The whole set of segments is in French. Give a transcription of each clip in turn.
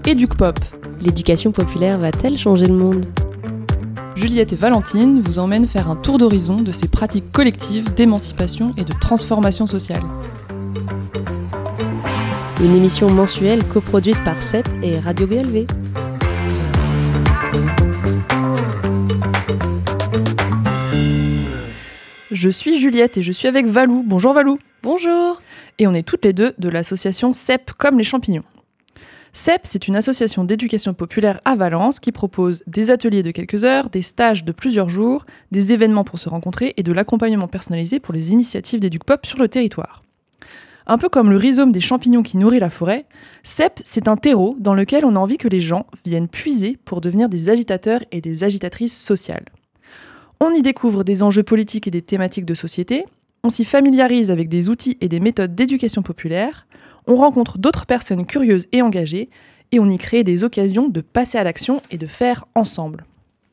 EducPop. L'éducation populaire va-t-elle changer le monde ? Juliette et Valentine vous emmènent faire un tour d'horizon de ces pratiques collectives d'émancipation et de transformation sociale. Une émission mensuelle coproduite par CEP et Radio BLV. Je suis Juliette et je suis avec Valou. Bonjour Valou. Bonjour. Et on est toutes les deux de l'association CEP comme les champignons. CEP, c'est une association d'éducation populaire à Valence qui propose des ateliers de quelques heures, des stages de plusieurs jours, des événements pour se rencontrer et de l'accompagnement personnalisé pour les initiatives d'EducPop sur le territoire. Un peu comme le rhizome des champignons qui nourrit la forêt, CEP, c'est un terreau dans lequel on a envie que les gens viennent puiser pour devenir des agitateurs et des agitatrices sociales. On y découvre des enjeux politiques et des thématiques de société, on s'y familiarise avec des outils et des méthodes d'éducation populaire, on rencontre d'autres personnes curieuses et engagées, et on y crée des occasions de passer à l'action et de faire ensemble.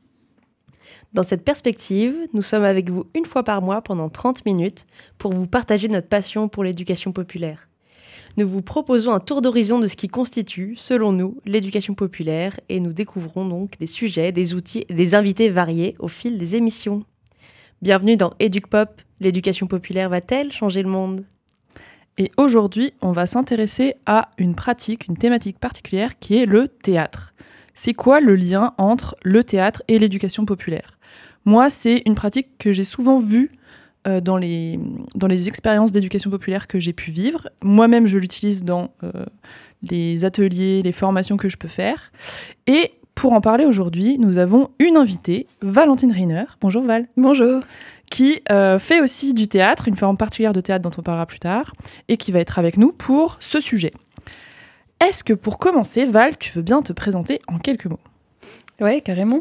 Dans cette perspective, nous sommes avec vous une fois par mois pendant 30 minutes pour vous partager notre passion pour l'éducation populaire. Nous vous proposons un tour d'horizon de ce qui constitue, selon nous, l'éducation populaire et nous découvrons donc des sujets, des outils et des invités variés au fil des émissions. Bienvenue dans EducPop, l'éducation populaire va-t-elle changer le monde ? Et aujourd'hui, on va s'intéresser à une pratique, une thématique particulière qui est le théâtre. C'est quoi le lien entre le théâtre et l'éducation populaire ? Moi, c'est une pratique que j'ai souvent vue dans les expériences d'éducation populaire que j'ai pu vivre. Moi-même, je l'utilise dans les ateliers, les formations que je peux faire. Et pour en parler aujourd'hui, nous avons une invitée, Valentine Reiner. Bonjour Val. Bonjour. Qui fait aussi du théâtre, une forme particulière de théâtre dont on parlera plus tard, et qui va être avec nous pour ce sujet. Est-ce que pour commencer, Val, tu veux bien te présenter en quelques mots ? Ouais, carrément.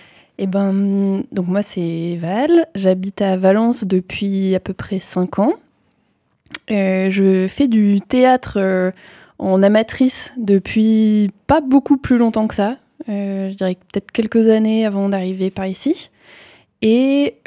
Donc moi c'est Val, j'habite à Valence depuis à peu près 5 ans. Je fais du théâtre en amatrice depuis pas beaucoup plus longtemps que ça. Je dirais peut-être quelques années avant d'arriver par ici. Et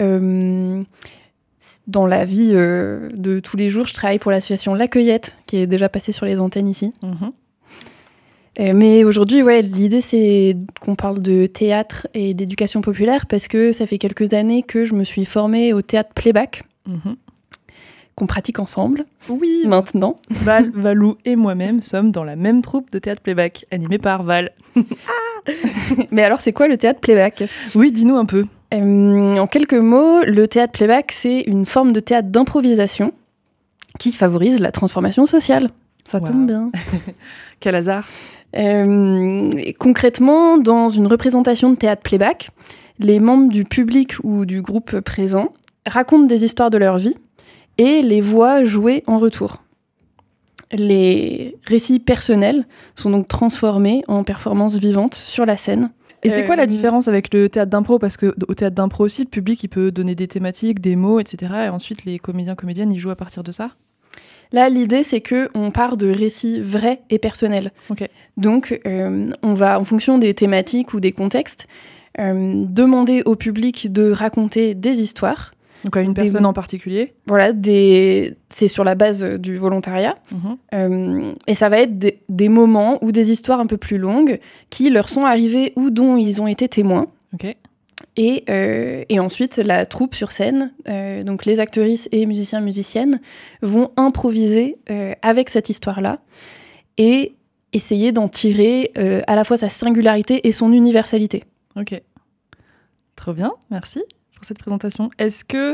dans la vie de tous les jours, je travaille pour l'association La Cueillette, qui est déjà passée sur les antennes ici. Mmh. Mais aujourd'hui, l'idée, c'est qu'on parle de théâtre et d'éducation populaire parce que ça fait quelques années que je me suis formée au théâtre playback, qu'on pratique ensemble. Oui. Maintenant. Val, Valou et moi-même sommes dans la même troupe de théâtre playback, animée par Val. Mais alors, c'est quoi le théâtre playback ? Oui, dis-nous un peu. En quelques mots, le théâtre playback, c'est une forme de théâtre d'improvisation qui favorise la transformation sociale. Ça tombe bien. Quel hasard. Concrètement, dans une représentation de théâtre playback, les membres du public ou du groupe présent racontent des histoires de leur vie et les voient jouer en retour. Les récits personnels sont donc transformés en performances vivantes sur la scène. Et c'est quoi la différence avec le théâtre d'impro ? Parce qu'au théâtre d'impro aussi, le public il peut donner des thématiques, des mots, etc. Et ensuite, les comédiens-comédiennes, ils jouent à partir de ça ? Là, l'idée, c'est qu'on part de récits vrais et personnels. Okay. Donc, on va, en fonction des thématiques ou des contextes, demander au public de raconter des histoires. Donc, à une personne en particulier ? Voilà, c'est sur la base du volontariat. Et ça va être des moments ou des histoires un peu plus longues qui leur sont arrivées ou dont ils ont été témoins. Ok. Et ensuite, la troupe sur scène, donc les actrices et musiciennes, vont improviser avec cette histoire-là et essayer d'en tirer à la fois sa singularité et son universalité. Ok. Trop bien, merci pour cette présentation. Est-ce que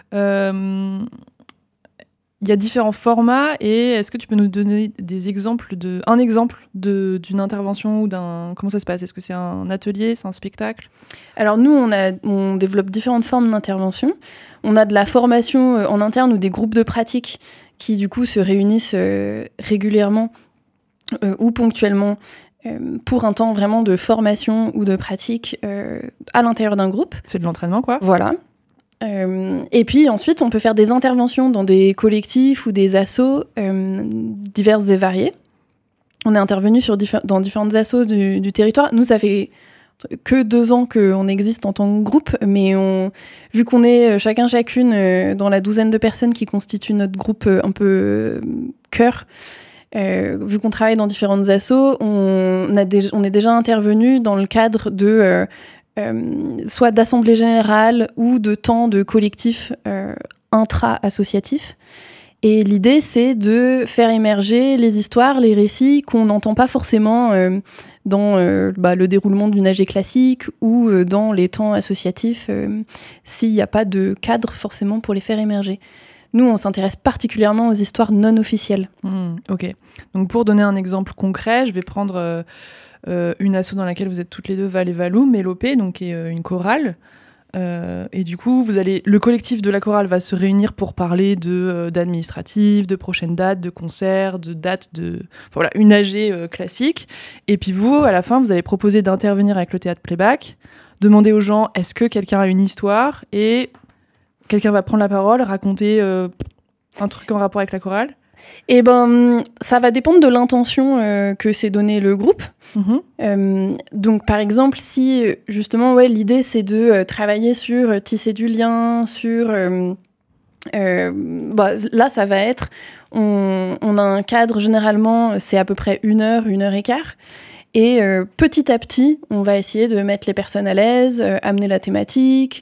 il y a différents formats et est-ce que tu peux nous donner un exemple d'une intervention ou comment ça se passe ? Est-ce que c'est un atelier, c'est un spectacle ? Alors nous, on développe différentes formes d'intervention. On a de la formation en interne ou des groupes de pratique qui du coup se réunissent régulièrement ou ponctuellement pour un temps vraiment de formation ou de pratique à l'intérieur d'un groupe. C'est de l'entraînement, quoi. Voilà. Et puis ensuite, on peut faire des interventions dans des collectifs ou des assos diverses et variées. On est intervenu dans différentes assos du territoire. Nous, ça fait que 2 ans qu'on existe en tant que groupe, mais vu qu'on est chacune dans la douzaine de personnes qui constituent notre groupe un peu cœur, vu qu'on travaille dans différentes assos, on est déjà intervenu dans le cadre de soit d'assemblée générale ou de temps de collectif intra-associatif. Et l'idée, c'est de faire émerger les histoires, les récits qu'on n'entend pas forcément dans le déroulement d'une AG classique ou dans les temps associatifs s'il n'y a pas de cadre forcément pour les faire émerger. Nous, on s'intéresse particulièrement aux histoires non officielles. Ok. Donc, pour donner un exemple concret, je vais prendre une asso dans laquelle vous êtes toutes les deux, Val et Valou, Mélopée, donc qui est une chorale. Et du coup, le collectif de la chorale va se réunir pour parler d'administratifs, de prochaines dates, de concerts, de dates voilà, une AG classique. Et puis vous, à la fin, vous allez proposer d'intervenir avec le théâtre playback, demander aux gens est-ce que quelqu'un a une histoire, et quelqu'un va prendre la parole, raconter un truc en rapport avec la chorale. Et ça va dépendre de l'intention que s'est donné le groupe. Donc, par exemple, si justement, l'idée c'est de travailler sur tisser du lien, sur là, ça va être, on a un cadre généralement, c'est à peu près 1 heure, 1 heure et quart. Et petit à petit, on va essayer de mettre les personnes à l'aise, amener la thématique,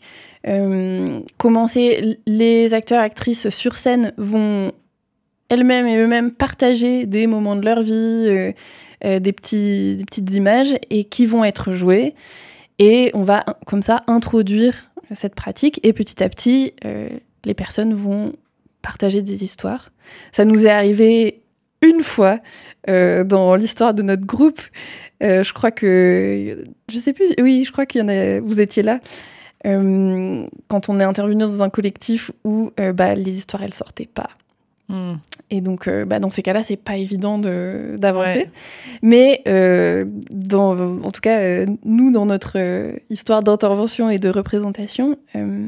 commencer. Les acteurs, actrices sur scène vont elles-mêmes et eux-mêmes partager des moments de leur vie, des petites images et qui vont être jouées. Et on va comme ça introduire cette pratique et petit à petit, les personnes vont partager des histoires. Ça nous est arrivé une fois dans l'histoire de notre groupe. Je crois que... Je sais plus... Oui, je crois qu'il y en a... Vous étiez là. Quand on est intervenu dans un collectif où les histoires, elles sortaient pas. Et donc, dans ces cas-là, c'est pas évident d'avancer. Ouais. Mais en tout cas, nous, dans notre histoire d'intervention et de représentation,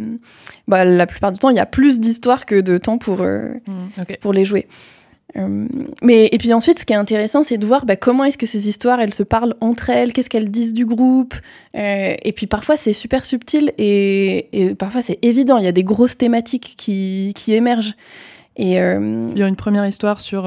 la plupart du temps, il y a plus d'histoires que de temps pour les jouer. Et puis ensuite, ce qui est intéressant, c'est de voir comment est-ce que ces histoires, elles se parlent entre elles, qu'est-ce qu'elles disent du groupe. Et puis parfois, c'est super subtil et parfois, c'est évident. Il y a des grosses thématiques qui émergent. Il y a une première histoire sur...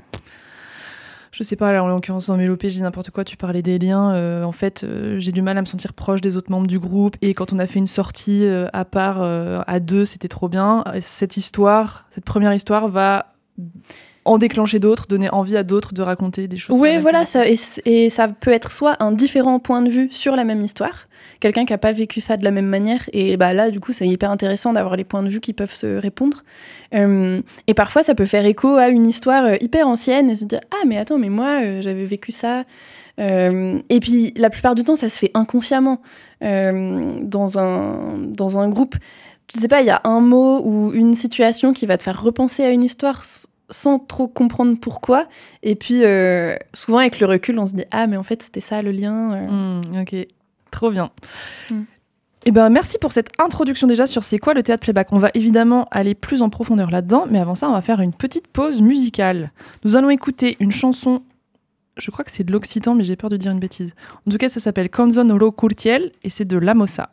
je sais pas, en l'occurrence dans Mélopée, je dis n'importe quoi, tu parlais des liens. En fait, j'ai du mal à me sentir proche des autres membres du groupe. Et quand on a fait une sortie à part, à deux, c'était trop bien. Cette première histoire va en déclencher d'autres, donner envie à d'autres de raconter des choses. Oui, voilà, ça peut être soit un différent point de vue sur la même histoire, quelqu'un qui n'a pas vécu ça de la même manière, et là, du coup, c'est hyper intéressant d'avoir les points de vue qui peuvent se répondre. Et parfois, ça peut faire écho à une histoire hyper ancienne, et se dire « Ah, mais attends, mais moi, j'avais vécu ça ». Et puis, la plupart du temps, ça se fait inconsciemment dans un groupe. Je sais pas, il y a un mot ou une situation qui va te faire repenser à une histoire sans trop comprendre pourquoi. Et puis, souvent, avec le recul, on se dit « Ah, mais en fait, c'était ça, le lien. » Ok, trop bien. Eh ben, merci pour cette introduction déjà sur c'est quoi le théâtre playback. On va évidemment aller plus en profondeur là-dedans, mais avant ça, on va faire une petite pause musicale. Nous allons écouter une chanson, je crois que c'est de l'occitan, mais j'ai peur de dire une bêtise. En tout cas, ça s'appelle Canzon Oro Curtiel et c'est de La Mossa.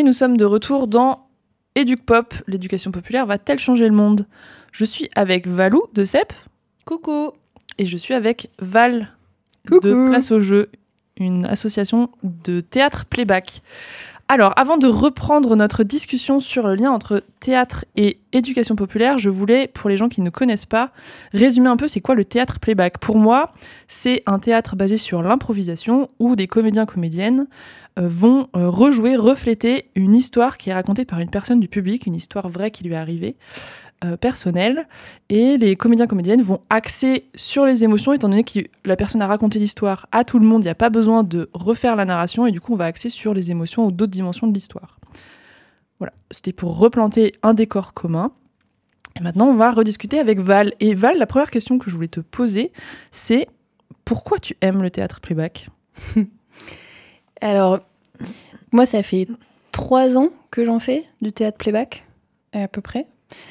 nous sommes de retour dans EducPop. L'éducation populaire va-t-elle changer le monde ? Je suis avec Valou de CEP. Coucou. Et je suis avec Val Coucou. de Place au Jeu, une association de théâtre playback. Alors, avant de reprendre notre discussion sur le lien entre théâtre et éducation populaire, je voulais, pour les gens qui ne connaissent pas, résumer un peu c'est quoi le théâtre playback. Pour moi, c'est un théâtre basé sur l'improvisation où des comédiens-comédiennes vont rejouer, refléter une histoire qui est racontée par une personne du public, une histoire vraie qui lui est arrivée, personnelle, et les comédiens-comédiennes vont axer sur les émotions, étant donné que la personne a raconté l'histoire à tout le monde, il n'y a pas besoin de refaire la narration, et du coup on va axer sur les émotions ou d'autres dimensions de l'histoire. Voilà, c'était pour replanter un décor commun. Et maintenant on va rediscuter avec Val. Et Val, la première question que je voulais te poser, c'est pourquoi tu aimes le théâtre playback ? Alors, moi, ça fait 3 ans que j'en fais du théâtre playback, à peu près.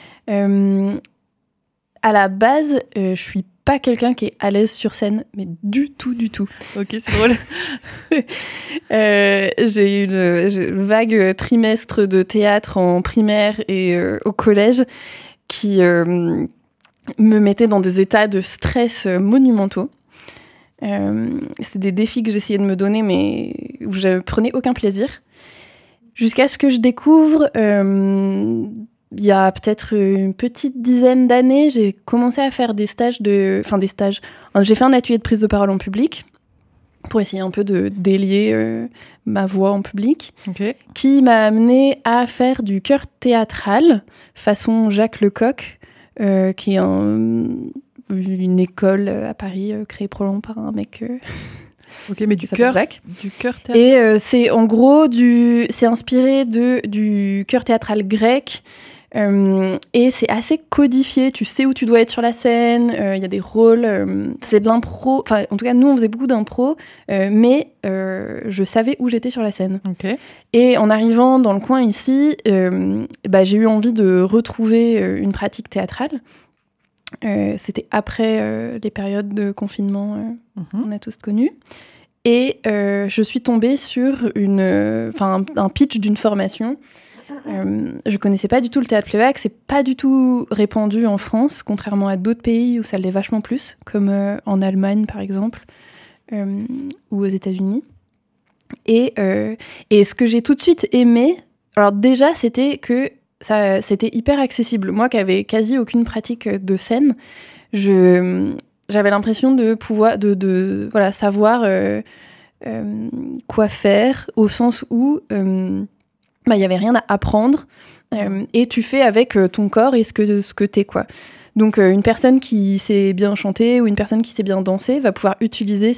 À la base, je suis pas quelqu'un qui est à l'aise sur scène, mais du tout. Ok, c'est drôle. J'ai eu le vague trimestre de théâtre en primaire et au collège qui me mettait dans des états de stress monumentaux. C'est des défis que j'essayais de me donner, mais où je prenais aucun plaisir. Jusqu'à ce que je découvre, il y a peut-être une petite dizaine d'années, j'ai commencé à faire des stages. J'ai fait un atelier de prise de parole en public pour essayer un peu de délier ma voix en public, qui m'a amené à faire du chœur théâtral, façon Jacques Lecoq, qui est une école à Paris créée probablement par un mec... Ok, mais du chœur théâtral. Et c'est en gros c'est inspiré du chœur théâtral grec. Et c'est assez codifié, tu sais où tu dois être sur la scène, il y a des rôles, c'est de l'impro, enfin en tout cas nous on faisait beaucoup d'impro, mais je savais où j'étais sur la scène. Okay. Et en arrivant dans le coin ici, j'ai eu envie de retrouver une pratique théâtrale. C'était après les périodes de confinement qu'on a tous connues. Et je suis tombée sur un pitch d'une formation. Je connaissais pas du tout le théâtre playback, c'est pas du tout répandu en France, contrairement à d'autres pays où ça l'est vachement plus, comme en Allemagne par exemple, ou aux États-Unis. Et ce que j'ai tout de suite aimé, alors déjà c'était que c'était hyper accessible. Moi qui avais quasi aucune pratique de scène, j'avais l'impression de pouvoir savoir quoi faire, au sens où il n'y avait rien à apprendre et tu fais avec ton corps et ce que t'es, quoi. Donc une personne qui sait bien chanter ou une personne qui sait bien danser va pouvoir utiliser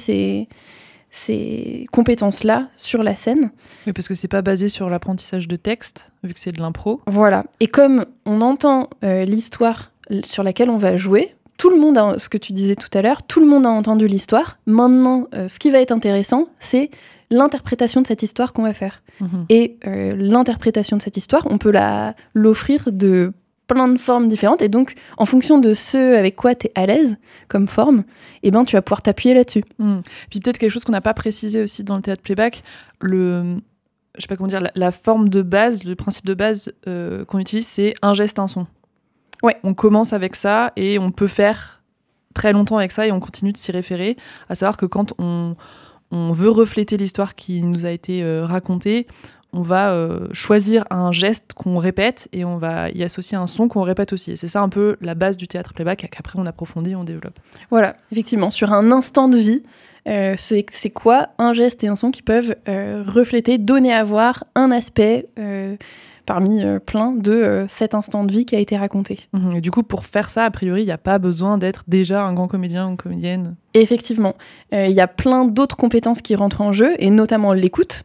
ces compétences-là sur la scène. Oui, parce que c'est pas basé sur l'apprentissage de texte, vu que c'est de l'impro. Voilà. Et comme on entend l'histoire sur laquelle on va jouer, tout le monde ce que tu disais tout à l'heure, tout le monde a entendu l'histoire. Maintenant, ce qui va être intéressant, c'est l'interprétation de cette histoire qu'on va faire. Et l'interprétation de cette histoire, on peut l'offrir de plein de formes différentes. Et donc, en fonction de ce avec quoi tu es à l'aise comme forme, tu vas pouvoir t'appuyer là-dessus. Puis peut-être quelque chose qu'on n'a pas précisé aussi dans le théâtre playback, je sais pas comment dire, la forme de base, le principe de base qu'on utilise, c'est un geste, un son. Ouais. On commence avec ça et on peut faire très longtemps avec ça et on continue de s'y référer. À savoir que quand on veut refléter l'histoire qui nous a été racontée, on va choisir un geste qu'on répète et on va y associer un son qu'on répète aussi. Et c'est ça un peu la base du théâtre playback, qu'après on approfondit, on développe. Voilà, effectivement, sur un instant de vie, c'est quoi un geste et un son qui peuvent refléter, donner à voir un aspect parmi plein de cet instant de vie qui a été raconté. Et du coup, pour faire ça, a priori, il n'y a pas besoin d'être déjà un grand comédien ou comédienne. Effectivement, il y a plein d'autres compétences qui rentrent en jeu, et notamment l'écoute.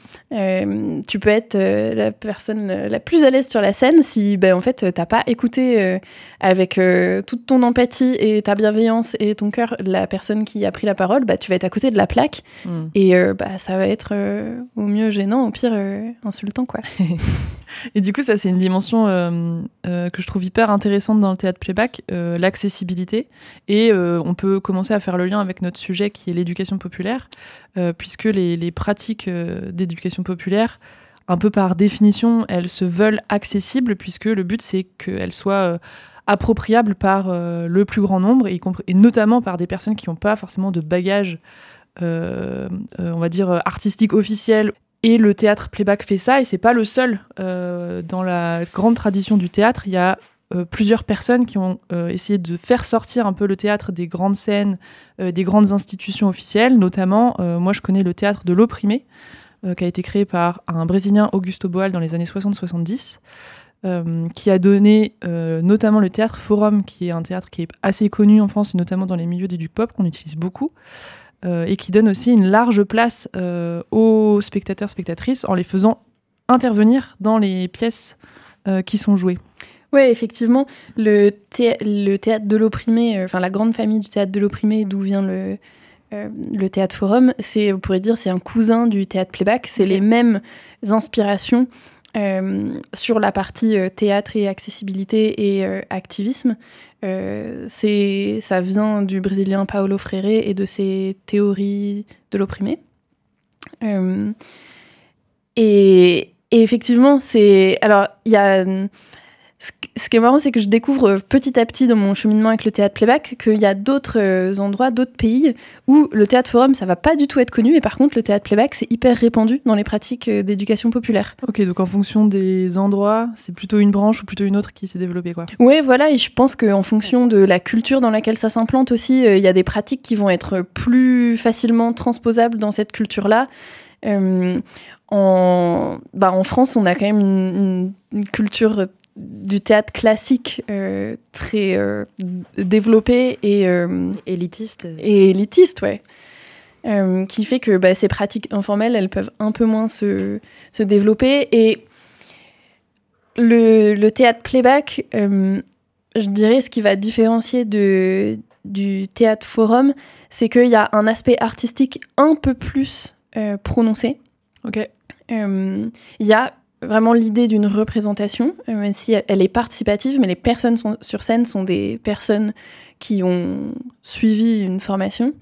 Tu peux être la personne la plus à l'aise sur la scène si en fait t'as pas écouté avec toute ton empathie et ta bienveillance et ton cœur la personne qui a pris la parole, tu vas être à côté de la plaque et ça va être au mieux gênant, au pire insultant, quoi. Et du coup ça c'est une dimension que je trouve hyper intéressante dans le théâtre playback, l'accessibilité, et on peut commencer à faire le lien avec notre sujet qui est l'éducation populaire, puisque les pratiques d'éducation populaire un peu par définition, elles se veulent accessibles, puisque le but, c'est qu'elles soient appropriables par le plus grand nombre, et notamment par des personnes qui n'ont pas forcément de bagage, on va dire, artistique officiel. Et le théâtre playback fait ça, et c'est pas le seul. Dans la grande tradition du théâtre, il y a plusieurs personnes qui ont essayé de faire sortir un peu le théâtre des grandes scènes, des grandes institutions officielles. Notamment, moi je connais le théâtre de l'opprimé, qui a été créé par un Brésilien, Augusto Boal, dans les années 60-70, qui a donné notamment le théâtre Forum, qui est un théâtre qui est assez connu en France, et notamment dans les milieux du pop, qu'on utilise beaucoup. Et qui donne aussi une large place aux spectateurs, spectatrices, en les faisant intervenir dans les pièces qui sont jouées. Oui, effectivement, le théâtre de l'opprimé, la grande famille du théâtre de l'opprimé, d'où vient le théâtre Forum, on pourrait dire, c'est un cousin du théâtre playback. C'est les mêmes inspirations sur la partie théâtre et accessibilité et activisme. Ça vient du Brésilien Paulo Freire et de ses théories de l'opprimé. Et effectivement, alors, il y a... Ce qui est marrant, c'est que je découvre petit à petit dans mon cheminement avec le théâtre playback qu'il y a d'autres endroits, d'autres pays où le théâtre forum, ça va pas du tout être connu, et par contre le théâtre playback, c'est hyper répandu dans les pratiques d'éducation populaire. Ok, donc en fonction des endroits, c'est plutôt une branche ou plutôt une autre qui s'est développée, quoi. Oui, voilà, et je pense qu'en fonction de la culture dans laquelle ça s'implante aussi, il y a des pratiques qui vont être plus facilement transposables dans cette culture-là. En France, on a quand même une culture du théâtre classique très développé et élitiste. Et élitiste, ouais. Qui fait que ces pratiques informelles, elles peuvent un peu moins se développer. Et le théâtre playback, je dirais, ce qui va différencier du théâtre forum, c'est qu'il y a un aspect artistique un peu plus prononcé. Ok. Il y a vraiment l'idée d'une représentation, même si elle est participative, mais les personnes sur scène sont des personnes qui ont suivi une formation.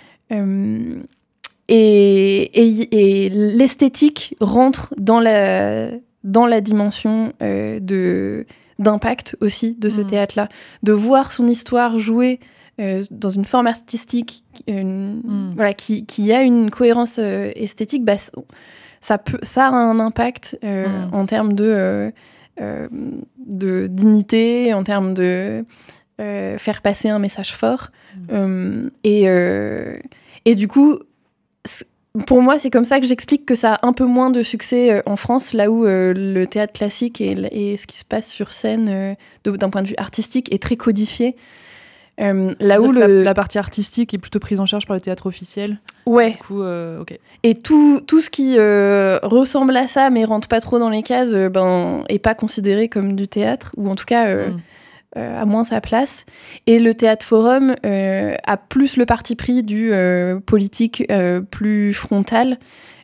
Et l'esthétique rentre dans la dimension d'impact aussi de ce théâtre-là. De voir son histoire jouée dans une forme artistique qui a une cohérence esthétique, ça a un impact en termes de dignité, en termes de faire passer un message fort. Et du coup, pour moi, c'est comme ça que j'explique que ça a un peu moins de succès en France, là où le théâtre classique et ce qui se passe sur scène d'un point de vue artistique est très codifié. Là où la partie artistique est plutôt prise en charge par le théâtre officiel. Ouais. Du coup, ok. Et tout ce qui ressemble à ça, mais rentre pas trop dans les cases, est pas considéré comme du théâtre, ou en tout cas a moins sa place. Et le théâtre forum a plus le parti pris du politique plus frontal.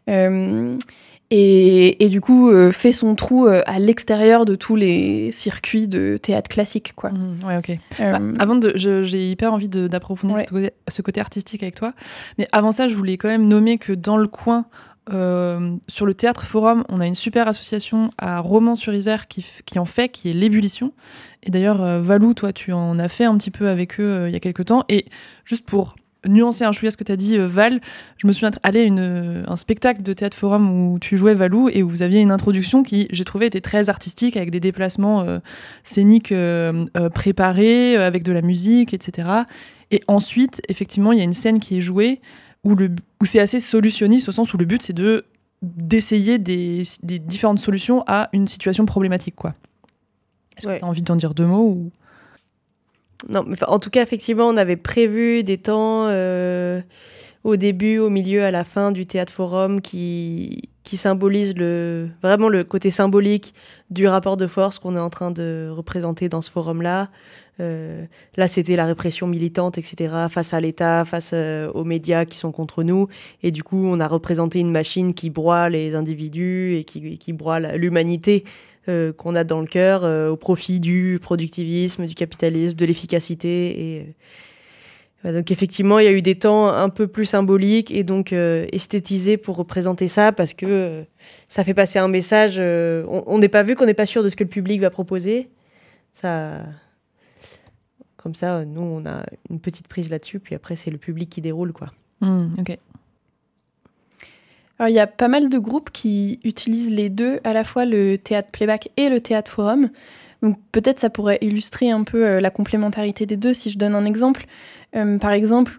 Et du coup, fait son trou à l'extérieur de tous les circuits de théâtre classique, quoi. Ouais, ok. J'ai hyper envie d'approfondir ce côté artistique avec toi. Mais avant ça, je voulais quand même nommer que dans le coin, sur le théâtre forum, on a une super association à Romans-sur-Isère qui est l'Ébullition. Et d'ailleurs, Valou, toi, tu en as fait un petit peu avec eux il y a quelques temps. Et juste pour nuancer un chouïa ce que tu as dit, Val, je me souviens aller à un spectacle de théâtre forum où tu jouais Valou et où vous aviez une introduction qui, j'ai trouvé, était très artistique, avec des déplacements scéniques préparés, avec de la musique, etc. Et ensuite, effectivement, il y a une scène qui est jouée où c'est assez solutionniste, au sens où le but, c'est d'essayer des différentes solutions à une situation problématique, quoi. Est-ce que tu as envie d'en dire deux mots ou... Non, mais en tout cas, effectivement, on avait prévu des temps au début, au milieu, à la fin du théâtre forum qui symbolise vraiment le côté symbolique du rapport de force qu'on est en train de représenter dans ce forum-là. Là, c'était la répression militante, etc., face à l'État, face aux médias qui sont contre nous. Et du coup, on a représenté une machine qui broie les individus et qui broie l'humanité qu'on a dans le cœur au profit du productivisme, du capitalisme, de l'efficacité. Et Donc effectivement, il y a eu des temps un peu plus symboliques et donc esthétisés pour représenter ça parce que ça fait passer un message. On n'est pas vu qu'on n'est pas sûr de ce que le public va proposer. Ça, comme ça, nous, on a une petite prise là-dessus, puis après, c'est le public qui déroule, quoi. Ok. Alors, il y a pas mal de groupes qui utilisent les deux, à la fois le théâtre playback et le théâtre forum. Donc peut-être ça pourrait illustrer un peu la complémentarité des deux si je donne un exemple. Par exemple,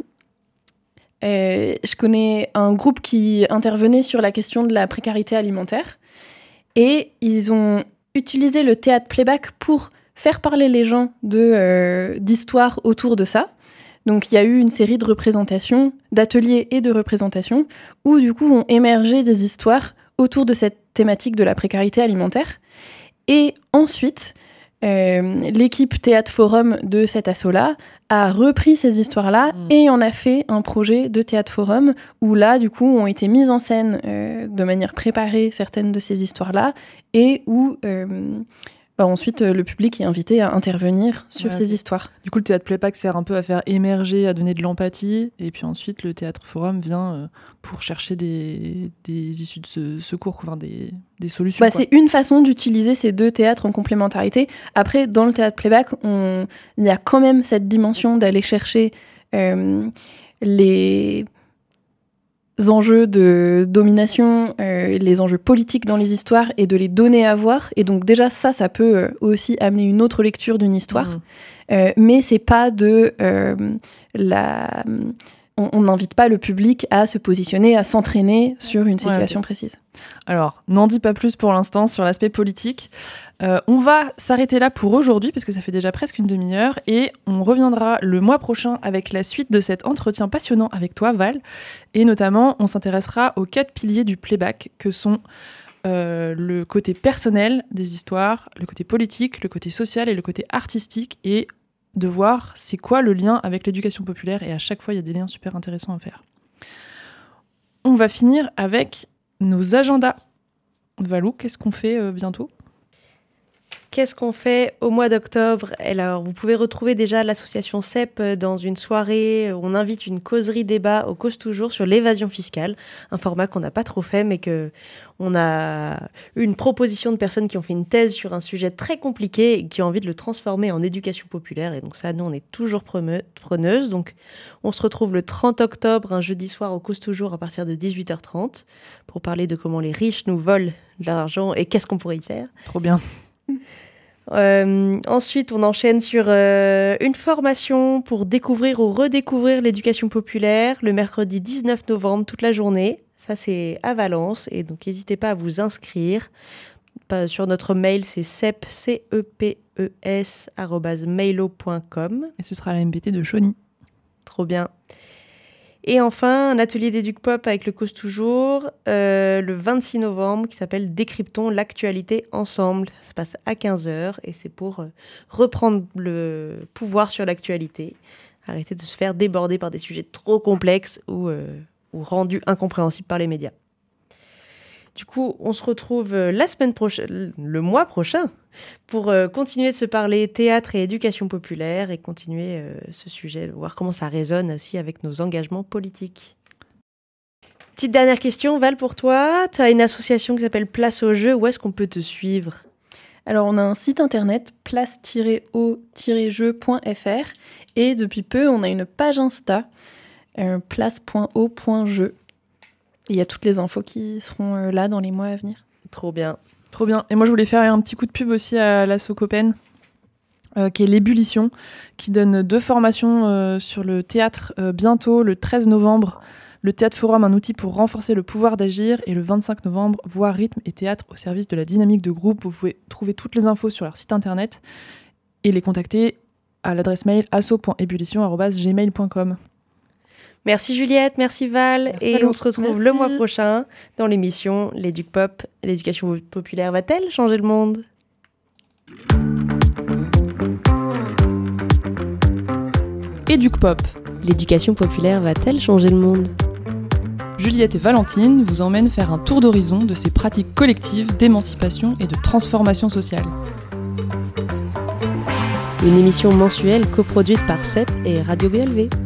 je connais un groupe qui intervenait sur la question de la précarité alimentaire et ils ont utilisé le théâtre playback pour faire parler les gens d'histoires autour de ça. Donc il y a eu une série de représentations, d'ateliers et de représentations où du coup ont émergé des histoires autour de cette thématique de la précarité alimentaire. Et ensuite, l'équipe Théâtre Forum de cet asso-là a repris ces histoires-là et en a fait un projet de Théâtre Forum où là, du coup, ont été mises en scène de manière préparée certaines de ces histoires-là et où ensuite le public est invité à intervenir sur ces histoires. Du coup, le théâtre playback sert un peu à faire émerger, à donner de l'empathie, et puis ensuite le théâtre forum vient pour chercher des issues de secours, enfin, des solutions. C'est une façon d'utiliser ces deux théâtres en complémentarité. Après, dans le théâtre playback, il y a quand même cette dimension d'aller chercher les enjeux de domination, les enjeux politiques dans les histoires et de les donner à voir. Et donc déjà, ça peut aussi amener une autre lecture d'une histoire. Mais c'est pas on n'invite pas le public à se positionner, à s'entraîner sur une situation précise. Alors, n'en dis pas plus pour l'instant sur l'aspect politique. On va s'arrêter là pour aujourd'hui, parce que ça fait déjà presque une demi-heure, et on reviendra le mois prochain avec la suite de cet entretien passionnant avec toi, Val. Et notamment, on s'intéressera aux 4 piliers du playback, que sont le côté personnel des histoires, le côté politique, le côté social et le côté artistique, et de voir c'est quoi le lien avec l'éducation populaire, et à chaque fois il y a des liens super intéressants à faire. On va finir avec nos agendas. Valou, qu'est-ce qu'on fait bientôt ? Qu'est-ce qu'on fait au mois d'octobre ? Alors, vous pouvez retrouver déjà l'association CEP dans une soirée où on invite une causerie débat au Cause Toujours sur l'évasion fiscale, un format qu'on n'a pas trop fait, mais qu'on a eu une proposition de personnes qui ont fait une thèse sur un sujet très compliqué et qui ont envie de le transformer en éducation populaire. Et donc ça, nous, on est toujours preneuses. Donc, on se retrouve le 30 octobre, un jeudi soir au Cause Toujours à partir de 18h30 pour parler de comment les riches nous volent de l'argent et qu'est-ce qu'on pourrait y faire. Trop bien. Ensuite, on enchaîne sur une formation pour découvrir ou redécouvrir l'éducation populaire le mercredi 19 novembre, toute la journée. Ça, c'est à Valence. Et donc, n'hésitez pas à vous inscrire. Sur notre mail, c'est cepes@mailo.com. Et ce sera à la MPT de Chauny. Trop bien. Et enfin, un atelier d'éduc-pop avec le Cause Toujours, le 26 novembre, qui s'appelle « Décryptons l'actualité ensemble ». Ça se passe à 15h et c'est pour reprendre le pouvoir sur l'actualité. Arrêter de se faire déborder par des sujets trop complexes ou rendus incompréhensibles par les médias. Du coup, on se retrouve la semaine prochaine, le mois prochain, pour continuer de se parler théâtre et éducation populaire et continuer ce sujet, voir comment ça résonne aussi avec nos engagements politiques. Petite dernière question, Val, pour toi. Tu as une association qui s'appelle Place au Jeu. Où est-ce qu'on peut te suivre ? Alors, on a un site internet, place-o-jeu.fr, et depuis peu, on a une page Insta, place.o.jeu. Il y a toutes les infos qui seront là dans les mois à venir. Trop bien. Trop bien. Et moi, je voulais faire un petit coup de pub aussi à l'asso Copen, qui est l'Ébullition, qui donne 2 formations sur le théâtre bientôt, le 13 novembre. Le Théâtre Forum, un outil pour renforcer le pouvoir d'agir. Et le 25 novembre, Voix, rythme et théâtre au service de la dynamique de groupe. Vous pouvez trouver toutes les infos sur leur site internet et les contacter à l'adresse mail asso.ébullition@gmail.com. Merci Juliette, merci Val. Merci et Valou. On se retrouve le mois prochain dans l'émission L'Éduc-Pop. L'éducation populaire va-t-elle changer le monde ? Éduc-Pop. L'éducation populaire va-t-elle changer le monde ? Juliette et Valentine vous emmènent faire un tour d'horizon de ces pratiques collectives d'émancipation et de transformation sociale. Une émission mensuelle coproduite par CEP et Radio BLV.